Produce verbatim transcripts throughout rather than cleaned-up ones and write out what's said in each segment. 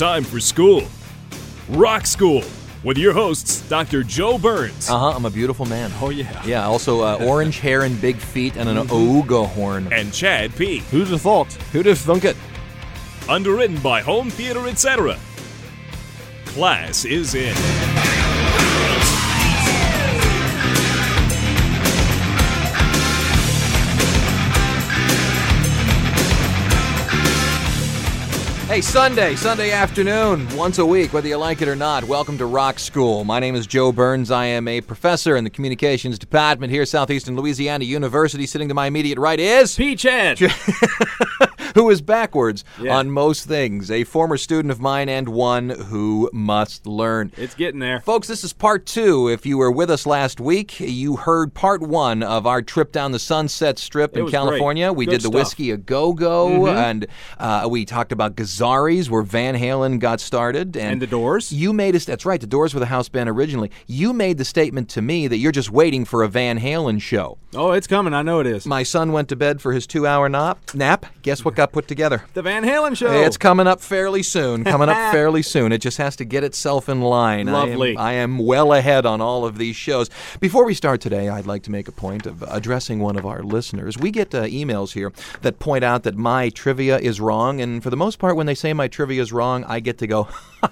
time for school. Rock School with your hosts, Doctor Joe Burns. Uh-huh, I'm a beautiful man. Oh, yeah. Yeah, also uh, orange hair and big feet and an ooga horn. And Chad P. Who'd have thought? Who'd have thunk it? Underwritten by Home Theater, et cetera. Class is in. Hey, Sunday, Sunday afternoon, once a week, whether you like it or not. Welcome to Rock School. My name is Joe Burns. I am a professor in the communications department here at Southeastern Louisiana University. Sitting to my immediate right is... P. Chad. who is backwards Yeah. on most things. A former student of mine and one who must learn. It's getting there. Folks, this is part two. If you were with us last week, you heard part one of our trip down the Sunset Strip It in was California. great. We Good did the stuff. Whiskey A Go-Go, Mhm. and uh, we talked about Gazzari's, where Van Halen got started. And, And the Doors. You made us, that's right, the Doors were the house band originally. You made the statement to me that you're just waiting for a Van Halen show. Oh, it's coming. I know it is. My son went to bed for his two-hour nap. Nap. Guess what got put together? The Van Halen show. It's coming up fairly soon. Coming up fairly soon. It just has to get itself in line. Lovely. I am, I am well ahead on all of these shows. Before we start today, I'd like to make a point of addressing one of our listeners. We get uh, emails here that point out that my trivia is wrong, and for the most part, when they say my trivia is wrong, I get to go,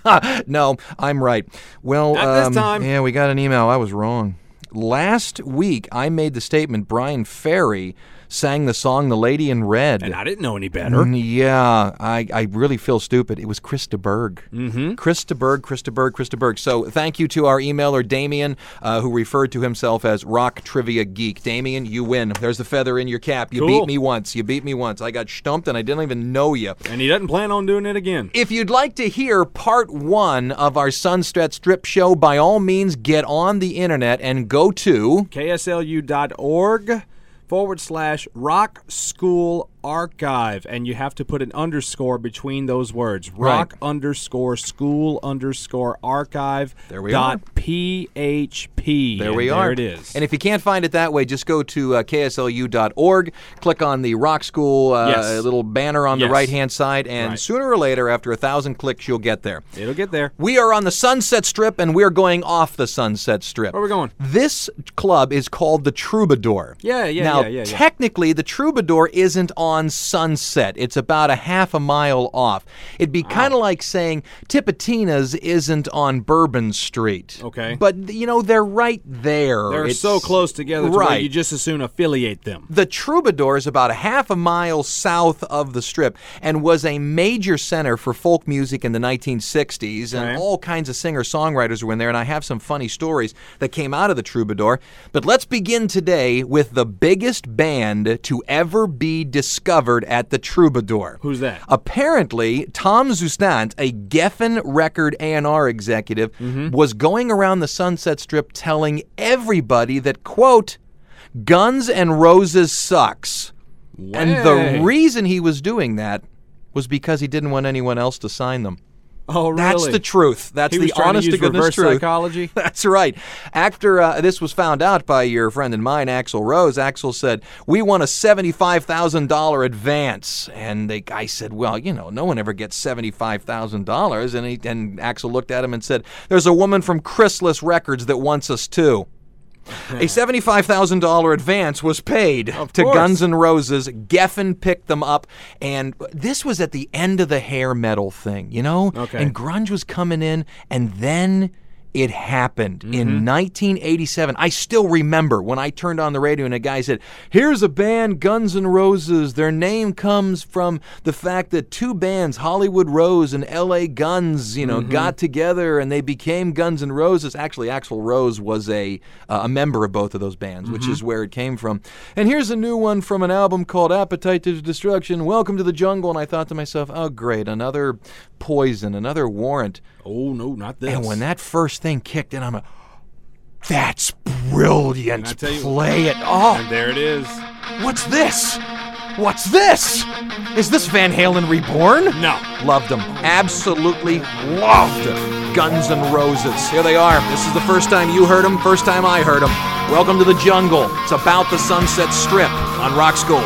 no, I'm right. Well, Not this um, time. yeah, we got an email. I was wrong. Last week, I made the statement Brian Ferry sang the song The Lady in Red. And I didn't know any better. Mm, Yeah, I, I really feel stupid. It was Krista Berg. Mm-hmm. Krista Berg, Krista Berg, Krista Berg. So thank you to our emailer, Damien, uh, who referred to himself as Rock Trivia Geek. Damien, you win. There's the feather in your cap. You Cool. beat me once. You beat me once. I got stumped and I didn't even know you. And he doesn't plan on doing it again. If you'd like to hear part one of our Sunset Strip show, by all means, get on the internet and go to... K S L U dot org forward slash Rock School Archive. And you have to put an underscore between those words. Rock Right. underscore school underscore archive. There we dot are. P H P. There And we are. There it is. And if you can't find it that way, just go to uh, K S L U dot org, click on the Rock School uh, Yes. little banner on Yes. the right-hand side, and Right. sooner or later, after a thousand clicks, you'll get there. It'll get there. We are on the Sunset Strip, and we're going off the Sunset Strip. Where are we going? This club is called the Troubadour. Yeah, yeah, now, yeah, yeah, yeah. technically, the Troubadour isn't on Sunset. It's about a half a mile off. It'd be kind of like saying Tipitina's isn't on Bourbon Street. Okay. But, you know, they're right there. They're It's- so close together to where Right. you just as soon affiliate them. The Troubadour is about a half a mile south of the Strip and was a major center for folk music in the nineteen sixties, and Okay. all kinds of singer-songwriters were in there, and I have some funny stories that came out of the Troubadour. But let's begin today with the biggest band to ever be discovered at the Troubadour. Who's that? Apparently, Tom Zustant, a Geffen record A and R executive, Mm-hmm. was going around the Sunset Strip telling everybody that, quote, Guns N' Roses sucks. And Way. the reason he was doing that was because he didn't want anyone else to sign them. Oh, really? That's the truth. That's He the was trying honest to use to goodness reverse truth. psychology? That's right. After uh, this was found out by your friend and mine, Axl Rose, Axl said, "We want a seventy-five thousand dollars advance." And the guy said, "Well, you know, no one ever gets seventy-five thousand dollars." And, he, and Axl looked at him and said, "There's a woman from Chrysalis Records that wants us too." A seventy-five thousand dollars advance was paid Of to course. Guns N' Roses. Geffen picked them up, and this was at the end of the hair metal thing, you know? Okay. And grunge was coming in, and then it happened Mm-hmm. in nineteen eighty-seven. I still remember when I turned on the radio and a guy said, "Here's a band, Guns N' Roses. Their name comes from the fact that two bands, Hollywood Rose and L A Guns, you know, Mm-hmm. got together and they became Guns N' Roses." Actually, Axl Rose was a uh, a member of both of those bands, which Mm-hmm. is where it came from. And here's a new one from an album called Appetite to Destruction, Welcome to the Jungle. And I thought to myself, oh, great, another Poison, another Warrant. Oh, no, not this. And when that first thing kicked in, I'm like, that's brilliant. And I tell you- Play it. Oh, And there it is. what's this? What's this? Is this Van Halen Reborn? No. Loved them. Absolutely loved Guns N' Roses. Here they are. This is the first time you heard them, first time I heard them. Welcome to the Jungle. It's about the Sunset Strip on Rock School.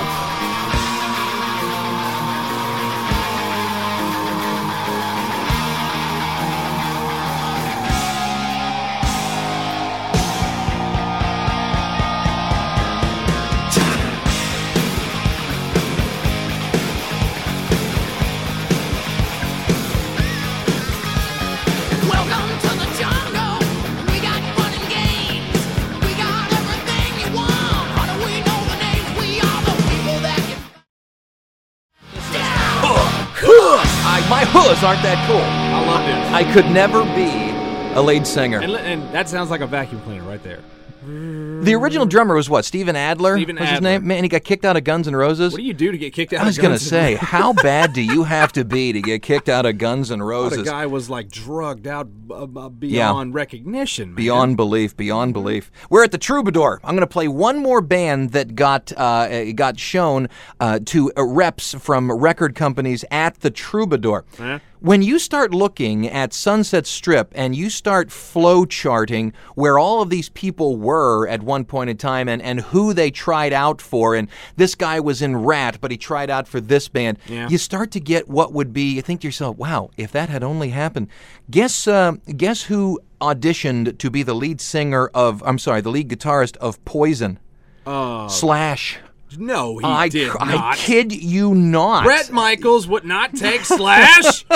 Heroes aren't that cool. I love this. I could never be a lead singer. And, li- and that sounds like a vacuum cleaner right there. The original drummer was what? Steven Adler? Steven was his Adler. name? Man, he got kicked out of Guns N' Roses. What do you do to get kicked out I was of going Guns to say, N' how bad do you have to be to get kicked out of Guns N' Roses? The guy was like drugged out uh, uh, beyond Yeah. recognition, man. Beyond belief, beyond belief. We're at the Troubadour. I'm going to play one more band that got uh, got shown uh, to uh, reps from record companies at the Troubadour. Huh? When you start looking at Sunset Strip and you start flow charting where all of these people were at one point in time and, and who they tried out for, and this guy was in Rat, but he tried out for this band, Yeah. you start to get what would be, you think to yourself, wow, if that had only happened. Guess, uh, guess who auditioned to be the lead singer of, I'm sorry, the lead guitarist of Poison? Uh, Slash. no, he I, did I not. kid you not. Bret Michaels would not take Slash.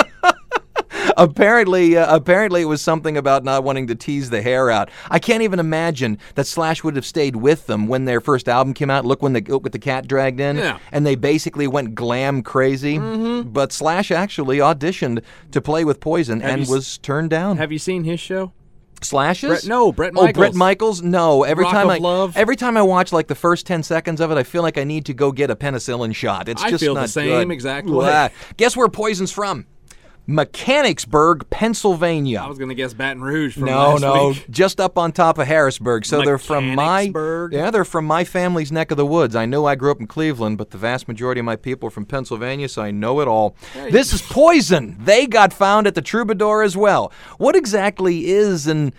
Apparently, uh, apparently it was something about not wanting to tease the hair out. I can't even imagine that Slash would have stayed with them when their first album came out. Look when the look with the cat dragged in, Yeah. and they basically went glam crazy. Mm-hmm. But Slash actually auditioned to play with Poison Have and you s- was turned down. Have you seen his show? Slashes? Brett- no, Bret Oh, Brett Michaels. Michaels? No. Every Rock time of I Love? every time I watch like the first ten seconds of it, I feel like I need to go get a penicillin shot. It's I just feel the not same good. exact Blah. way. Guess where Poison's from? Mechanicsburg, Pennsylvania. I was going to guess Baton Rouge from No, last no, week. just up on top of Harrisburg. So they're from my Mechanicsburg? yeah, they're from my family's neck of the woods. I know I grew up in Cleveland, but the vast majority of my people are from Pennsylvania, so I know it all. Hey. This is Poison. They got found at the Troubadour as well. What exactly is an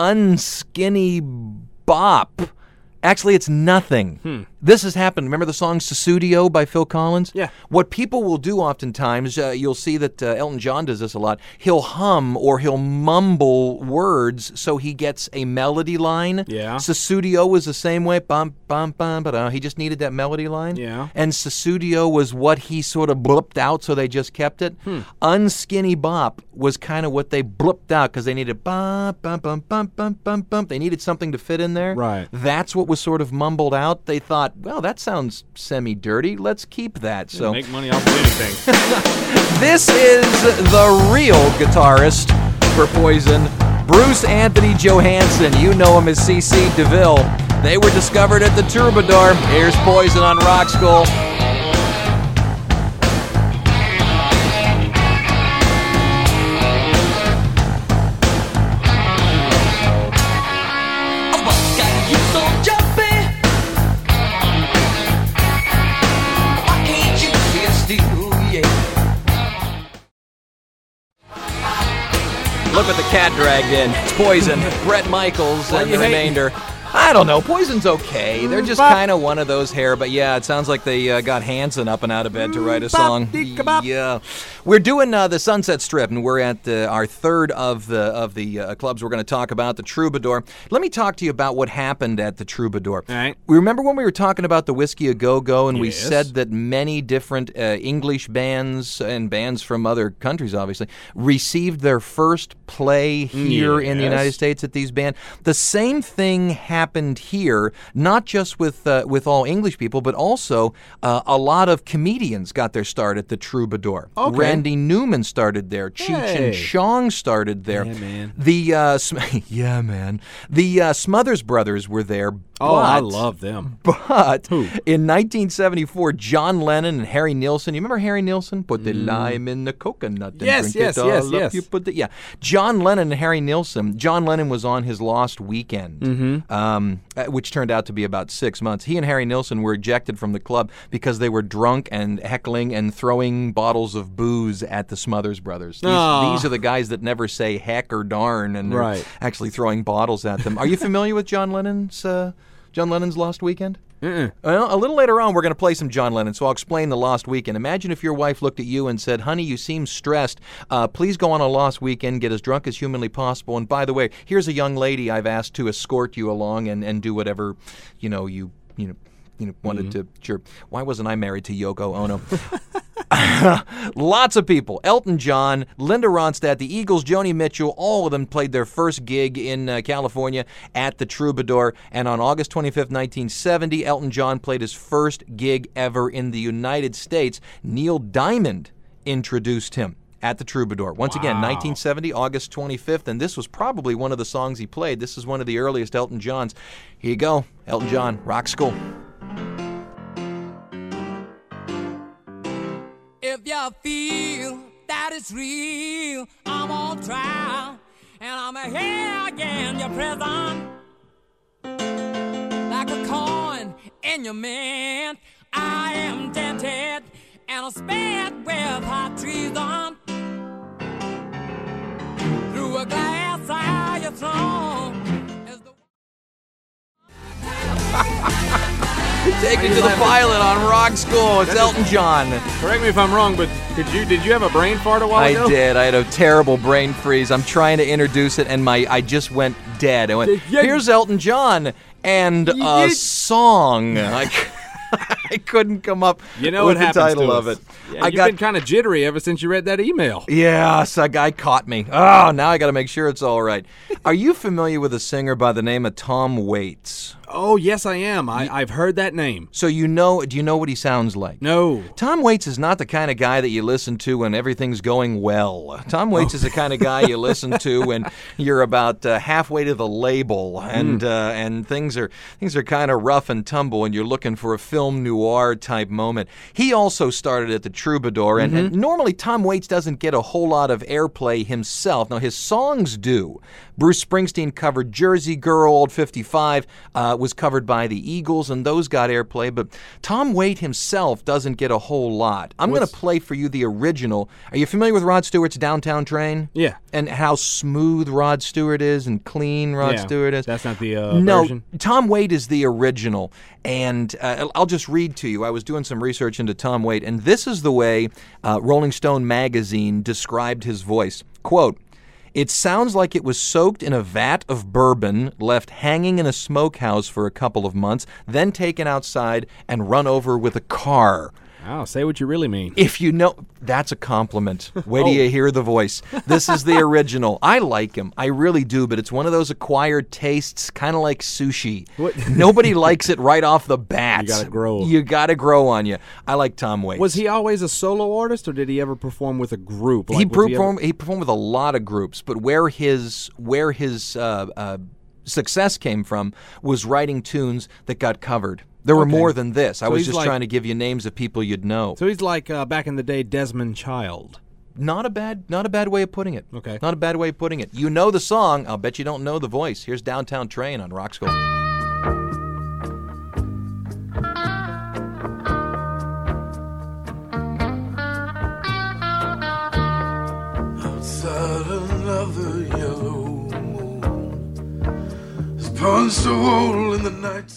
unskinny bop? Actually, it's nothing. Hmm. This has happened. Remember the song Susudio by Phil Collins? Yeah. What people will do oftentimes, uh, you'll see that uh, Elton John does this a lot, he'll hum or he'll mumble words so he gets a melody line. Yeah. Susudio was the same way. Bum, bum, bum, ba-da. He just needed that melody line. Yeah. And Susudio was what he sort of blipped out, so they just kept it. Hmm. Unskinny Bop was kind of what they blipped out because they needed bum, bum, bum, bum, bum, bum, bum. They needed something to fit in there. Right. That's what was sort of mumbled out. They thought, well, that sounds semi-dirty. Let's keep that. So Make money off of anything. this is the real guitarist for Poison, Bruce Anthony Johansson. You know him as C C DeVille. They were discovered at the Troubadour. Here's Poison on Rock School. Look what the cat dragged in. It's Poison, Bret Michaels, What and you the hating? remainder. I don't know. Poison's okay. They're just Bop. kind of one of those hair. But yeah, it sounds like they uh, got Hanson up and out of bed to write a Bop, song. dee-ka-bop. Yeah, we're doing uh, the Sunset Strip, and we're at uh, our third of the of the uh, clubs we're going to talk about, the Troubadour. Let me talk to you about what happened at the Troubadour. All right. We remember when we were talking about the Whiskey A Go Go, and we Yes. said that many different uh, English bands and bands from other countries, obviously, received their first play here in the Yes. United States at these bands. The same thing happened here, not just with uh, with all English people, but also uh, a lot of comedians got their start at the Troubadour. Okay. Randy Newman started there. Cheech Hey. and Chong started there. Yeah, man. The uh, Sm- yeah, man. The uh, Smothers Brothers were there. Oh, I but- love them. but Who? in nineteen seventy-four, John Lennon and Harry Nilsson. You remember Harry Nilsson? Put Mm. the lime in the coconut and Yes, drink yes, it all yes, up. yes. You put the, yeah. John Lennon and Harry Nilsson. John Lennon was on his Lost Weekend, Mm-hmm. um, uh, which turned out to be about six months. He and Harry Nilsson were ejected from the club because they were drunk and heckling and throwing bottles of booze at the Smothers Brothers. These, Aw. these are the guys that never say heck or darn, and they're Right. actually throwing bottles at them. Are you familiar with John Lennon's uh, John Lennon's Lost Weekend? Mm-mm. Well, a little later on, we're going to play some John Lennon, so I'll explain the Lost Weekend. Imagine if your wife looked at you and said, honey, you seem stressed. Uh, please go on a Lost Weekend, get as drunk as humanly possible. And by the way, here's a young lady I've asked to escort you along and, and do whatever, you know, you, you know, you know, wanted Mm-hmm. to, sure. Why wasn't I married to Yoko Ono? Lots of people. Elton John, Linda Ronstadt, the Eagles, Joni Mitchell, all of them played their first gig in uh, California at the Troubadour. And on August twenty-fifth, nineteen seventy, Elton John played his first gig ever in the United States. Neil Diamond introduced him at the Troubadour. Once Wow. again, nineteen seventy, August twenty-fifth, and this was probably one of the songs he played. This is one of the earliest Elton Johns. Here you go, Elton John, Rock School. If you feel that it's real, I'm on trial, and I'm here again, your prison. Like a coin in your mint, I am dented, and I'm spared with hot treason. Through a glass eye, you're thrown. As the Take me to the pilot on Rock School. It's Elton John. Correct me if I'm wrong, but did you did you have a brain fart a while I ago? did. I had a terrible brain freeze. I'm trying to introduce it, and my I just went dead. I went, Yeah. here's Elton John and a Yeah. song. I, I couldn't come up You know with what the happens title to of us. it. Yeah, I you've got been kind of jittery ever since you read that email. Yes, a guy caught me. Oh, now I got to make sure it's all right. Are you familiar with a singer by the name of Tom Waits? Oh, yes, I am. I, I've heard that name. So you know, do you know what he sounds like? No. Tom Waits is not the kind of guy that you listen to when everything's going well. Tom Waits is the kind of guy you listen to when you're about uh, halfway to the label and Mm. uh, and things are things are kind of rough and tumble and you're looking for a film noir type moment. He also started at the Troubadour, and, and normally Tom Waits doesn't get a whole lot of airplay himself. Now his songs do. Bruce Springsteen covered Jersey Girl, Old fifty-five, uh, was covered by the Eagles, and those got airplay, but Tom Waits himself doesn't get a whole lot. I'm going to What's- play for you the original. Are you familiar with Rod Stewart's Downtown Train? Yeah. And how smooth Rod Stewart is and clean Rod Yeah, Stewart is? That's not the uh, no, version. Tom Waits is the original, and uh, I'll just read to you. I was doing some research into Tom Waits, and this is the way uh, Rolling Stone magazine described his voice. Quote, "It sounds like it was soaked in a vat of bourbon, left hanging in a smokehouse for a couple of months, then taken outside and run over with a car." Oh, say what you really mean. If you know, that's a compliment. Wait till Oh. you hear the voice. This is the original. I like him. I really do, but it's one of those acquired tastes, kind of like sushi. What? Nobody likes it right off the bat. You gotta grow. You gotta grow on you. I like Tom Waits. Was he always a solo artist, or did he ever perform with a group? Like, he was ever- performed. He performed with a lot of groups, but where his where his uh, uh, success came from was writing tunes that got covered. There were Okay. more than this. I So was he's just like- trying to give you names of people you'd know. So he's like uh, back in the day, Desmond Child. Not a bad, not a bad way of putting it. Okay. Not a bad way of putting it. You know the song. I'll bet you don't know the voice. Here's Downtown Train on Rock School. Outside another yellow moon has punched a hole in the night.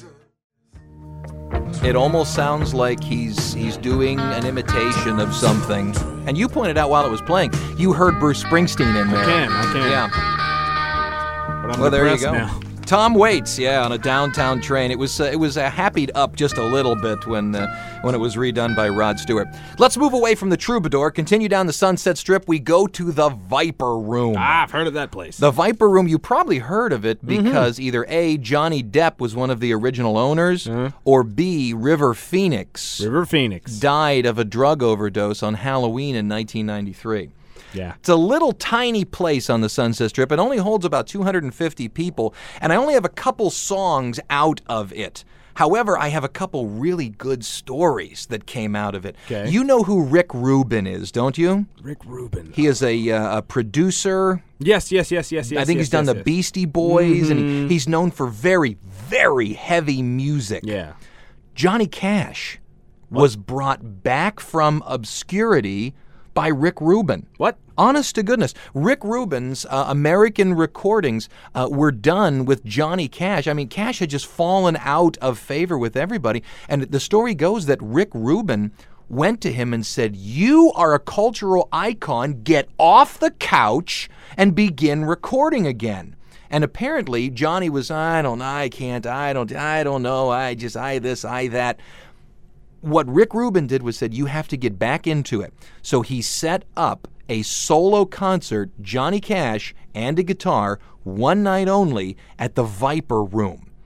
It almost sounds like he's he's doing an imitation of something. And you pointed out while it was playing, you heard Bruce Springsteen in there. I can, I can. Yeah. But I'm Well, there you depressed go. now. Tom Waits, yeah, on a Downtown Train. It was uh, it was uh, happied up just a little bit when uh, when it was redone by Rod Stewart. Let's move away from the Troubadour, continue down the Sunset Strip. We go to the Viper Room. Ah, I've heard of that place. The Viper Room, you probably heard of it Mm-hmm. because either A, Johnny Depp was one of the original owners, or B, River Phoenix River Phoenix. died of a drug overdose on Halloween in nineteen ninety-three. Yeah. It's a little tiny place on the Sunset Strip. It only holds about two hundred fifty people, and I only have a couple songs out of it. However, I have a couple really good stories that came out of it. Okay. You know who Rick Rubin is, don't you? Rick Rubin. He is a, uh, a producer. Yes, yes, yes, yes, yes. I think yes, he's done yes, the yes. Beastie Boys, and he, he's known for very, very heavy music. Yeah. Johnny Cash was brought back from obscurity by Rick Rubin. What? Honest to goodness, Rick Rubin's uh, American recordings uh, were done with Johnny Cash. I mean, Cash had just fallen out of favor with everybody. And the story goes that Rick Rubin went to him and said, "You are a cultural icon. Get off the couch and begin recording again." And apparently, Johnny was, I don't know, I can't, I don't, I don't know, I just, I this, I that. What Rick Rubin did was said, you have to get back into it. So he set up a solo concert, Johnny Cash and a guitar, one night only, at the Viper Room.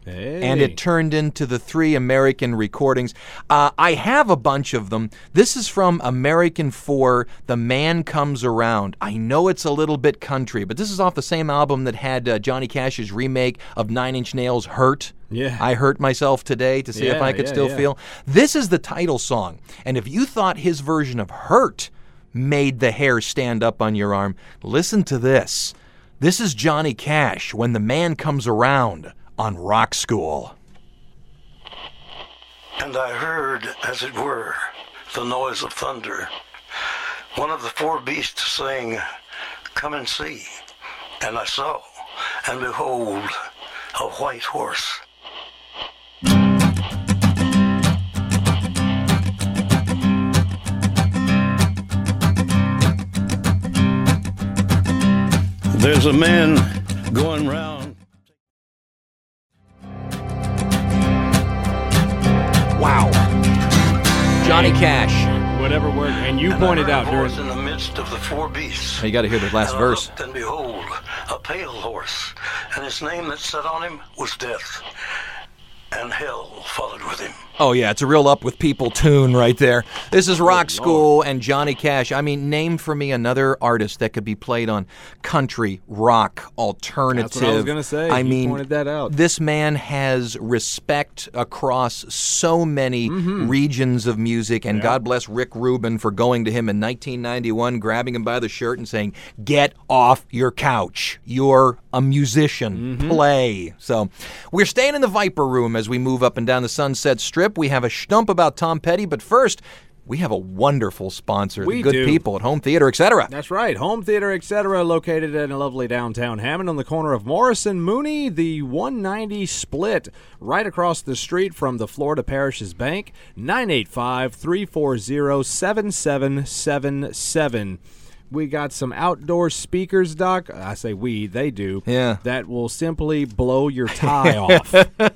Hey. And it turned into the three American recordings. Uh, I have a bunch of them. This is from American four, The Man Comes Around. I know it's a little bit country, but this is off the same album that had uh, Johnny Cash's remake of Nine Inch Nails' Hurt. Yeah. I hurt myself today to see if Yeah, I could yeah, still yeah. feel. This is the title song. And if you thought his version of Hurt made the hair stand up on your arm, listen to this. This is Johnny Cash, When the Man Comes Around, on Rock School. And I heard, as it were, the noise of thunder. One of the four beasts saying, "Come and see." And I saw, and behold, a white horse. There's a man going round. Wow. Johnny Cash. Whatever word. And you And I pointed heard out a during. horse in the midst of the four beasts. You got to hear the last And I verse. looked, and behold, a pale horse, and his name that sat on him was Death, and hell followed with him. Oh, yeah, it's a real Up With People tune right there. This is Rock School and Johnny Cash. I mean, name for me another artist that could be played on country, rock, alternative. That's what I was gonna say. I You mean, pointed that out. This man has respect across so many Mm-hmm. regions of music, and God bless Rick Rubin for going to him in nineteen ninety-one, grabbing him by the shirt and saying, "Get off your couch. You're a musician. Mm-hmm. Play." So we're staying in the Viper Room as we move up and down the Sunset Strip. We have a stump about Tom Petty, but first, we have a wonderful sponsor, We the good do. people at Home Theater, et cetera. That's right. Home Theater, et cetera, located in a lovely downtown Hammond on the corner of Morris and Mooney, the one ninety split, right across the street from the Florida Parishes Bank, nine eight five, three four zero, seven seven seven seven. We got some outdoor speakers, Doc. I say we, they do. Yeah. That will simply blow your tie off.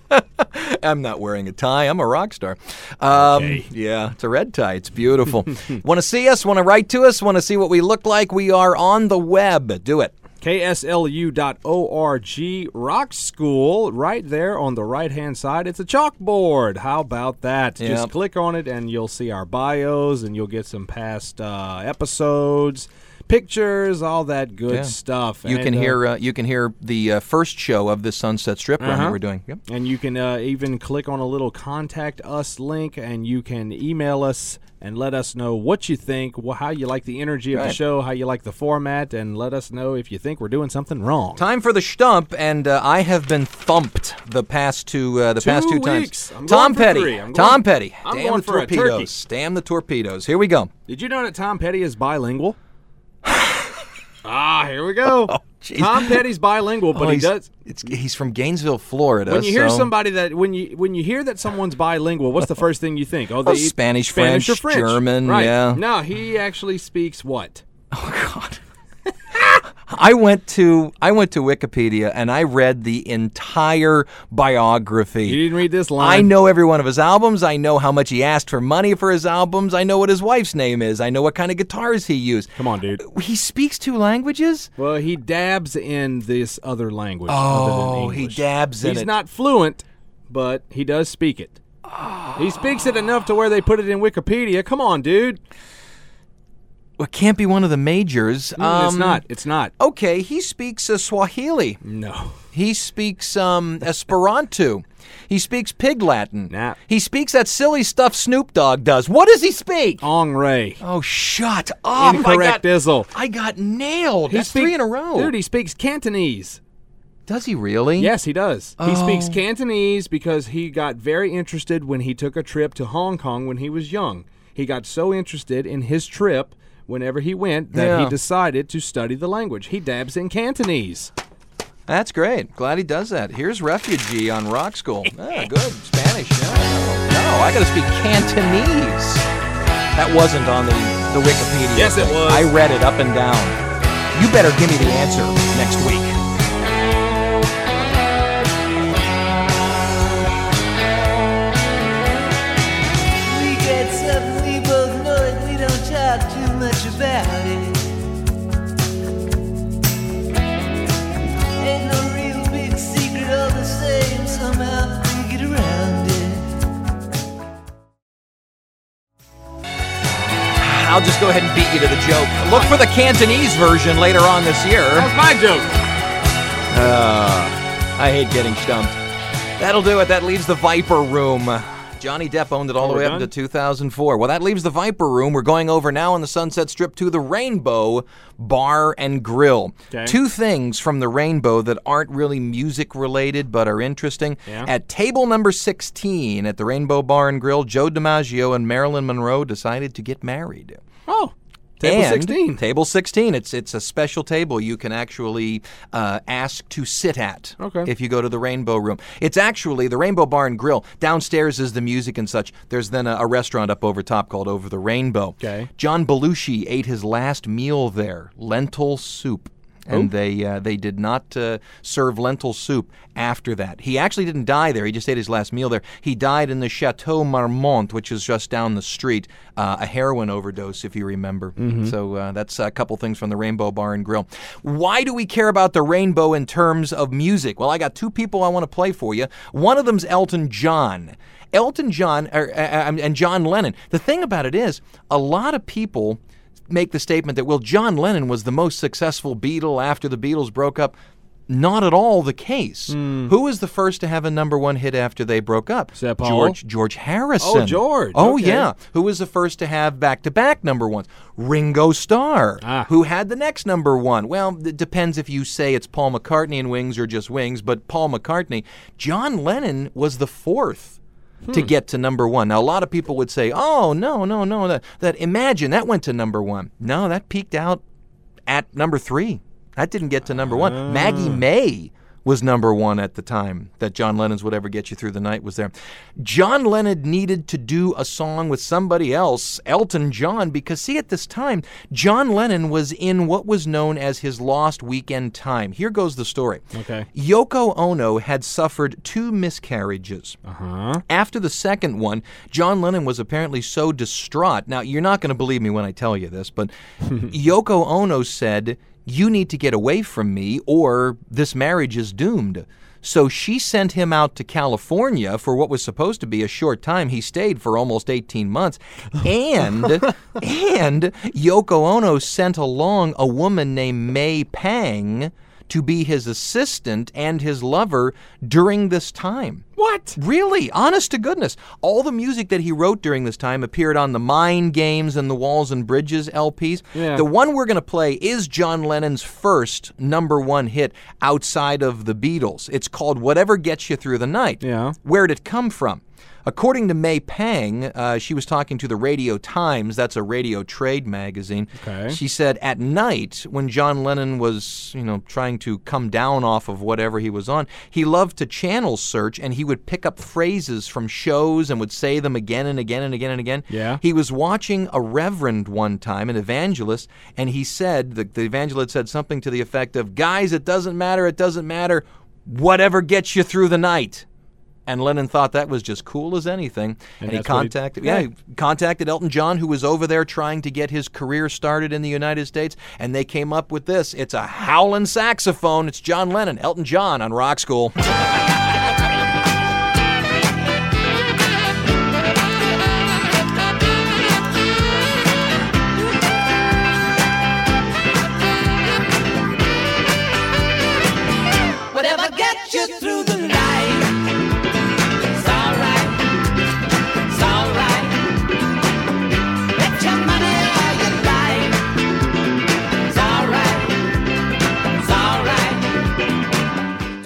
I'm not wearing a tie. I'm a rock star. Um, Okay. Yeah, it's a red tie. It's beautiful. Want to see us? Want to write to us? Want to see what we look like? We are on the web. Do it. K S L U dot org, Rock School, right there on the right-hand side. It's a chalkboard. How about that? Yep. Just click on it, and you'll see our bios, and you'll get some past uh, episodes, pictures, all that good Yeah. stuff. You And, can uh, hear uh, you can hear the uh, first show of this Sunset Strip run Uh-huh. that we're doing. Yep. And you can uh, even click on a little Contact Us link, and you can email us and let us know what you think, wh- how you like the energy of the Right. show, how you like the format, and let us know if you think we're doing something wrong. Time for the stump, and uh, I have been thumped the past two uh, the Two past two weeks. times. I'm Tom going for Petty. three. I'm Tom going- Petty. I'm Damn going the for a turkey. torpedoes. Damn the torpedoes. Here we go. Did you know that Tom Petty is bilingual? ah, here we go. jeez. Tom Petty's bilingual, but Oh, he he's, does. It's, he's from Gainesville, Florida. When you hear so- somebody that when you when you hear that someone's bilingual, what's the first thing you think? Oh, Oh, they Spanish, Spanish or French, French, German, right? yeah. No, he actually speaks what? I went to I went to Wikipedia and I read the entire biography. You didn't read this line. I know every one of his albums. I know how much he asked for money for his albums. I know what his wife's name is. I know what kind of guitars he used. Come on, dude. He speaks two languages? Well, he dabs in this other language. other than Oh, he English. dabs in He's it. not fluent, but he does speak it. He speaks it enough to where they put it in Wikipedia. Come on, dude. Well, it can't be one of the majors. Mm, it's Um, not. It's not. Okay, he speaks uh, Swahili. No. He speaks um, Esperanto. He speaks Pig Latin. Nah. He speaks that silly stuff Snoop Dogg does. What does he speak? Ong Ray. Oh, shut up. Incorrect, I got, Izzle. I got nailed. He That's speak- three in a row. Dude, he speaks Cantonese. Does he really? Yes, he does. He speaks Oh. Cantonese because he got very interested when he took a trip to Hong Kong when he was young. He got so interested in his trip whenever he went that Yeah. he decided to study the language. He dabs in Cantonese. That's great. Glad he does that. Here's Refugee on Rock School. Ah, good. Spanish. Yeah. No, I got to speak Cantonese. That wasn't on the, the Wikipedia. Yes, it thing. was. I read it up and down. You better give me the answer next week. We get something, we both know it, we don't talk too much about it. Ain't no real big secret, all the same, somehow I'll just go ahead and beat you to the joke. Look for the Cantonese version later on this year. That's my joke. Uh, I hate getting stumped. That'll do it. That leaves the Viper Room. Johnny Depp owned it all Oh, the way we're up done? into two thousand four. Well, that leaves the Viper Room. We're going over now on the Sunset Strip to the Rainbow Bar and Grill. Okay. Two things from the Rainbow that aren't really music related but are interesting. Yeah. At table number sixteen at the Rainbow Bar and Grill, Joe DiMaggio and Marilyn Monroe decided to get married. Oh, table And sixteen. Table sixteen. It's it's a special table you can actually uh, ask to sit at Okay. if you go to the Rainbow Room. It's actually the Rainbow Bar and Grill. Downstairs is the music and such. There's then a, a restaurant up over top called Over the Rainbow. Okay. John Belushi ate his last meal there, lentil soup. And they uh, they did not uh, serve lentil soup after that. He actually didn't die there. He just ate his last meal there. He died in the Chateau Marmont, which is just down the street, uh, a heroin overdose, if you remember. Mm-hmm. So uh, that's a couple things from the Rainbow Bar and Grill. Why do we care about the Rainbow in terms of music? Well, I got two people I want to play for you. One of them's Elton John. Elton John er, uh, and John Lennon. The thing about it is, a lot of people make the statement that, well, John Lennon was the most successful Beatle after the Beatles broke up. Not at all the case. Hmm. Who was the first to have a number one hit after they broke up? Is that Paul? George George Harrison. Oh, George. Oh, Okay. yeah. Who was the first to have back-to-back number ones? Ringo Starr. Ah. Who had the next number one? Well, it depends if you say it's Paul McCartney and Wings or just Wings, but Paul McCartney. John Lennon was the fourth to get to number one. Now, a lot of people would say, oh, no, no, no, that, that imagine that went to number one. No, that peaked out at number three. That didn't get to number one. Maggie May was number one at the time that John Lennon's Whatever Gets You Through the Night was there. John Lennon needed to do a song with somebody else, Elton John, because, see, at this time, John Lennon was in what was known as his lost weekend time. Here goes the story. Okay. Yoko Ono had suffered two miscarriages. Uh-huh. After the second one, John Lennon was apparently so distraught. Now, you're not going to believe me when I tell you this, but Yoko Ono said, you need to get away from me or this marriage is doomed. So she sent him out to California for what was supposed to be a short time. He stayed for almost eighteen months. And, and Yoko Ono sent along a woman named May Pang to be his assistant and his lover during this time. What? Really? Honest to goodness. All the music that he wrote during this time appeared on the Mind Games and the Walls and Bridges L Ps. Yeah. The one we're going to play is John Lennon's first number one hit outside of the Beatles. It's called Whatever Gets You Through the Night. Yeah. Where did it come from? According to May Pang, uh, she was talking to the Radio Times. That's a radio trade magazine. Okay. She said at night, when John Lennon was, you know, trying to come down off of whatever he was on, he loved to channel search, and he would pick up phrases from shows and would say them again and again and again and again. Yeah. He was watching a reverend one time, an evangelist, and he said, the, the evangelist said something to the effect of, guys, it doesn't matter, it doesn't matter, whatever gets you through the night. And Lennon thought that was just cool as anything. And, And he that's what he- contacted yeah. yeah, he contacted Elton John, who was over there trying to get his career started in the United States, and they came up with this. It's a howling saxophone. It's John Lennon, Elton John on Rock School. Whatever gets you through the night, it's alright, it's alright. Bet your money all you like, it's alright, it's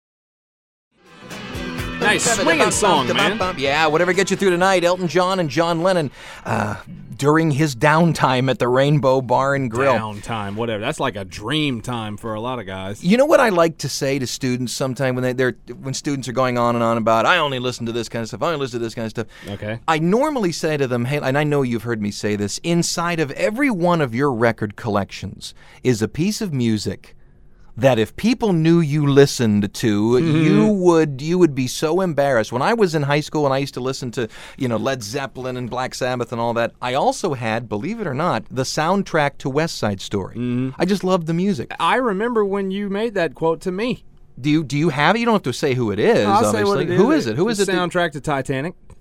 alright. Nice swinging song, man. Yeah, Whatever Gets You Through Tonight, Elton John and John Lennon uh, during his downtime at the Rainbow Bar and Grill. Downtime, whatever. That's like a dream time for a lot of guys. You know what I like to say to students sometimes when they, they're when students are going on and on about, I only listen to this kind of stuff, I only listen to this kind of stuff. Okay. I normally say to them, hey, and I know you've heard me say this, inside of every one of your record collections is a piece of music that if people knew you listened to, you would you would be so embarrassed. When I was in high school and I used to listen to, you know, Led Zeppelin and Black Sabbath and all that, I also had, believe it or not, the soundtrack to West Side Story. I just loved the music. I remember when you made that quote to me. Do you do you have it? You don't have to say who it is, I'll obviously. say what it is. Who is it? Who is the it? that- soundtrack to Titanic.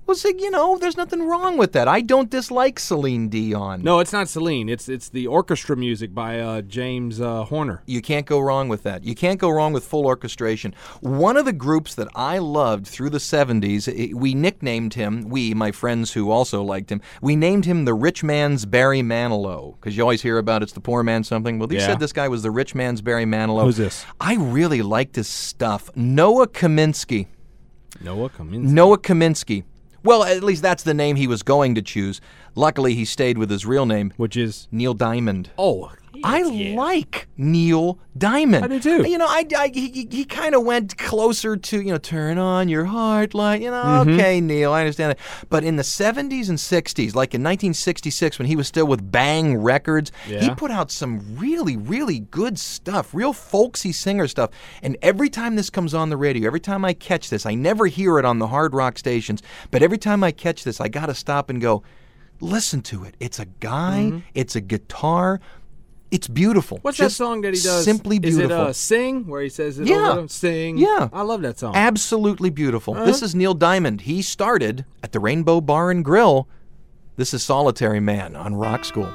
Well, see, you know, there's nothing wrong with that. I don't dislike Celine Dion. No, it's not Celine. It's it's the orchestra music by uh, James uh, Horner. You can't go wrong with that. You can't go wrong with full orchestration. One of the groups that I loved through the seventies, it, we nicknamed him, we, my friends who also liked him, we named him the rich man's Barry Manilow, because you always hear about it's the poor man something. Well, they Yeah. said this guy was the rich man's Barry Manilow. Who's this? I really liked his stuff. Noah Kaminsky. Noah Kaminsky. Noah Kaminsky. Well, at least that's the name he was going to choose. Luckily, he stayed with his real name, Which is... Neil Diamond. Oh, I yeah. like Neil Diamond. I do too. You know, I, I he, he kind of went closer to, you know, turn on your heart light. You know, Mm-hmm. okay, Neil, I understand that. But in the seventies and sixties, like in nineteen sixty-six, when he was still with Bang Records, he Yeah. put out some really, really good stuff, real folksy singer stuff. And every time this comes on the radio, every time I catch this, I never hear it on the hard rock stations, but every time I catch this, I got to stop and go, listen to it. It's a guy, it's a guitar. It's beautiful. What's Just that song that he does? Simply beautiful. Is it uh, Sing, where he says it Yeah. over? Sing. Yeah. I love that song. Absolutely beautiful. This is Neil Diamond. He started at the Rainbow Bar and Grill. This is Solitary Man on Rock School.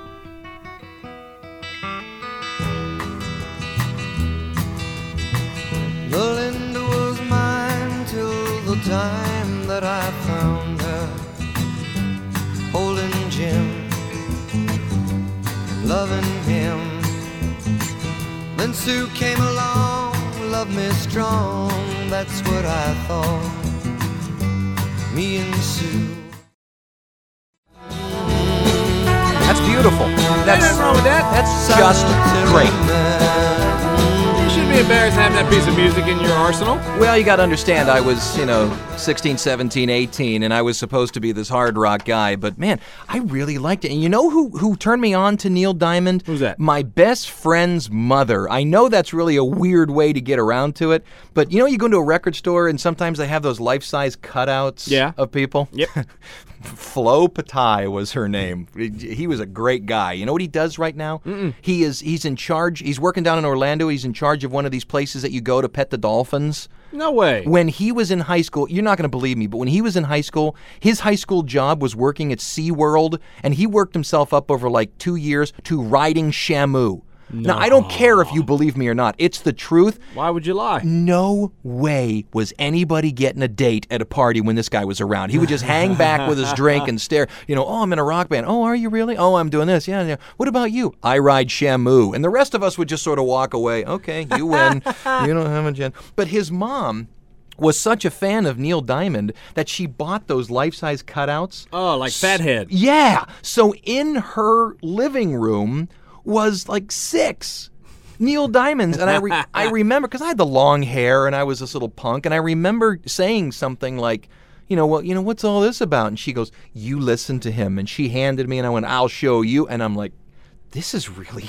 The Linda was mine till the time that I found her holding Jim, loving him. Then Sue came along, loved me strong, that's what I thought. Me and Sue. That's beautiful. That's nothing wrong with that. That's just great. You shouldn't be embarrassed to have that piece of music in your arsenal. Well, you got to understand, I was, you know, sixteen, seventeen, eighteen, and I was supposed to be this hard rock guy, but man, I really liked it. And you know who, who turned me on to Neil Diamond? Who's that? My best friend's mother. I know that's really a weird way to get around to it, but you know, you go into a record store and sometimes they have those life-size cutouts Yeah. of people? Yep. Flo Patai was her name. He was a great guy. You know what he does right now? Mm-mm. He is he's in charge. He's working down in Orlando. He's in charge of one of these places that you go to pet the dolphins. No way. When he was in high school, you're not going to believe me, but when he was in high school, his high school job was working at SeaWorld, and he worked himself up over like two years to riding Shamu. Now, I don't care if you believe me or not. It's the truth. Why would you lie? No way was anybody getting a date at a party when this guy was around. He would just hang back with his drink and stare. You know, oh, I'm in a rock band. Oh, are you really? Oh, I'm doing this. Yeah, yeah. What about you? I ride Shamu. And the rest of us would just sort of walk away. Okay, you win. You don't have a gen. But his mom was such a fan of Neil Diamond that she bought those life-size cutouts. Oh, like Fathead. Yeah. So in her living room was like six Neil Diamonds, and I re- I remember because I had the long hair and I was this little punk, and I remember saying something like, you know, well, you know, what's all this about? And she goes, you listen to him, and she handed me, and I went, I'll show you, and I'm like, this is really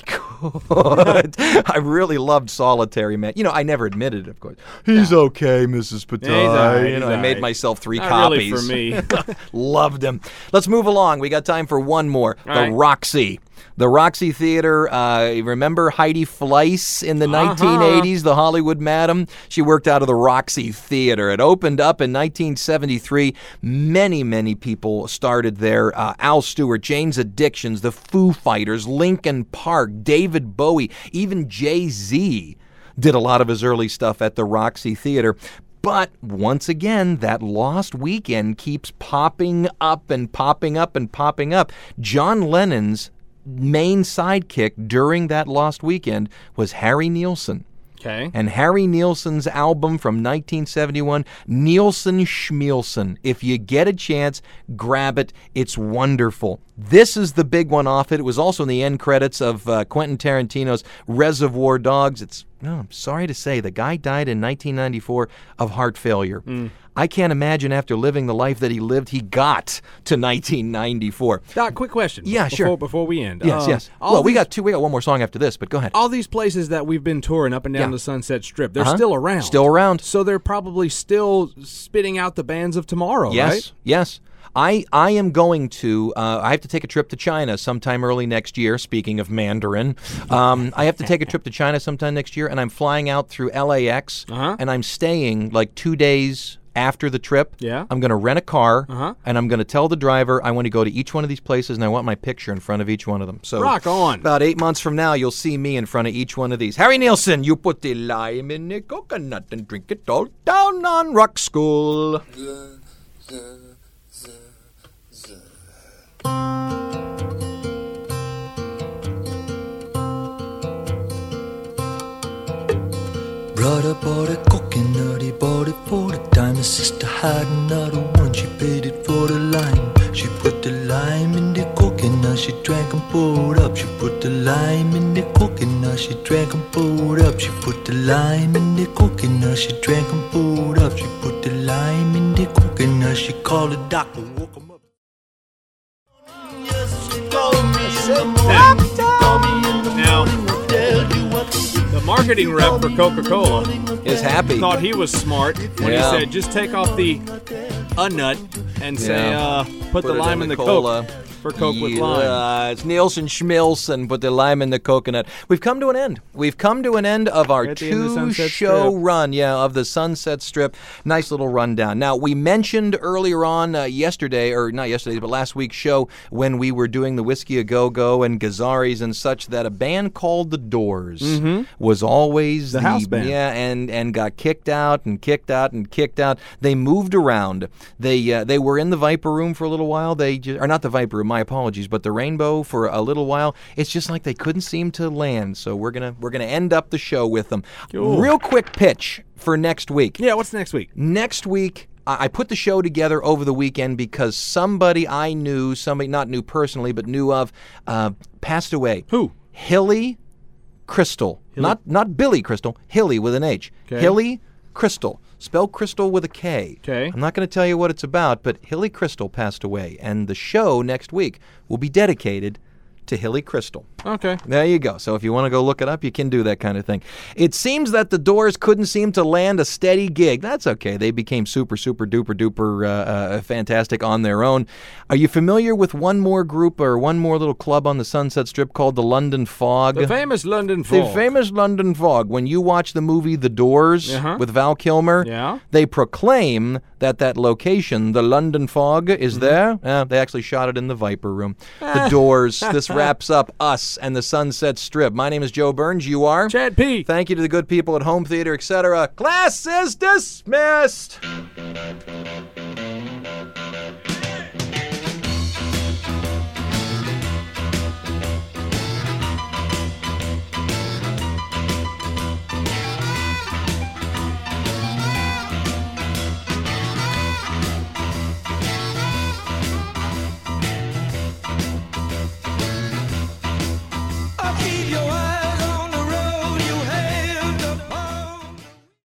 good. I really loved Solitary Man. You know, I never admitted it, of course. He's okay, Missus Patai. Yeah, he's all right, you know, he's I all made right. myself three Not copies. really for me. Loved him. Let's move along. We got time for one more. All the right. Roxy. The Roxy Theater. Uh, you remember Heidi Fleiss in the Uh-huh. nineteen eighties, the Hollywood Madam? She worked out of the Roxy Theater. It opened up in nineteen seventy-three. Many, many people started there. Uh, Al Stewart, Jane's Addictions, the Foo Fighters, Linkin Park, David Bowie, even Jay-Z did a lot of his early stuff at the Roxy Theater. But once again, that lost weekend keeps popping up and popping up and popping up. John Lennon's main sidekick during that lost weekend was Harry Nilsson. Okay. And Harry Nilsson's album from nineteen seventy-one, Nilsson Schmielson. If you get a chance, grab it. It's wonderful. This is the big one off it. It was also in the end credits of uh, Quentin Tarantino's Reservoir Dogs. It's, oh, I'm sorry to say, the guy died in nineteen ninety-four of heart failure. Mm. I can't imagine after living the life that he lived, he got to nineteen ninety-four. Doc, quick question. Yeah, before, sure. Before we end. Yes, Uh, yes. all Well, we these- got two. We got one more song after this, but go ahead. all these places that we've been touring up and down Yeah. the Sunset Strip, they're Uh-huh. still around. Still around. So they're probably still spitting out the bands of tomorrow, Yes, right? yes. I, I am going to, uh, I have to take a trip to China sometime early next year, speaking of Mandarin. Um, I have to take a trip to China sometime next year, and I'm flying out through L A X, Uh-huh. and I'm staying like two days after the trip, Yeah. I'm going to rent a car, Uh-huh. and I'm going to tell the driver I want to go to each one of these places, and I want my picture in front of each one of them. So Rock on. About eight months from now, you'll see me in front of each one of these. Harry Nielsen, you put the lime in the coconut and drink it all down on Rock School. Brother bought a coconut, he bought it for the time. His sister had another one, she paid it for the lime. She put the lime in the coconut, she drank and poured up. She put the lime in the coconut, she drank and poured up. She put the lime in the coconut, she drank and poured up. She put the lime in the coconut, she called the doctor, woke him up. Now, the marketing rep for Coca-Cola Is happy. thought he was smart when Yeah. he said, just take off the a nut and say, Yeah. uh, put, the it lime in the cola. Coke for Coke with lime. Yeah, it's Nielsen Schmilson, put the lime in the coconut. We've come to an end. We've come to an end of our At the end of Sunset two-show Strip. run, yeah, of the Sunset Strip. Nice little rundown. Now, we mentioned earlier on uh, yesterday, or not yesterday, but last week's show, when we were doing the Whiskey A Go-Go and Gazzari's and such, that a band called The Doors was always The house band. Yeah, and, and got kicked out and kicked out and kicked out. They moved around. They uh, they were in the Viper Room for a little while. They ju- or not the Viper Room, my apologies, but the Rainbow for a little while. It's just like they couldn't seem to land. So we're gonna we're gonna end up the show with them. Cool. Real quick pitch for next week. Yeah, what's next week? Next week, I I put the show together over the weekend because somebody I knew, somebody not knew personally, but knew of, uh, passed away. Who? Hilly Crystal. Not not Billy Crystal. Hilly with an H. 'Kay. Hilly Crystal. Spell Crystal with a K. 'Kay. I'm not going to tell you what it's about, but Hilly Crystal passed away, and the show next week will be dedicated to Hilly Crystal. Okay. There you go. So if you want to go look it up, you can do that kind of thing. It seems that the Doors couldn't seem to land a steady gig. That's okay. They became super, super duper duper uh, uh, fantastic on their own. Are you familiar with one more group or one more little club on the Sunset Strip called the London Fog? The famous London The Fog. famous London Fog. When you watch the movie The Doors Uh-huh. with Val Kilmer, Yeah. they proclaim that that location, the London Fog, is Mm-hmm. there. Uh, they actually shot it in the Viper Room. The Doors. This wraps up us and the Sunset Strip. My name is Joe Burns. You are? Chad P. Thank you to the good people at Home Theater, et cetera. Class is dismissed.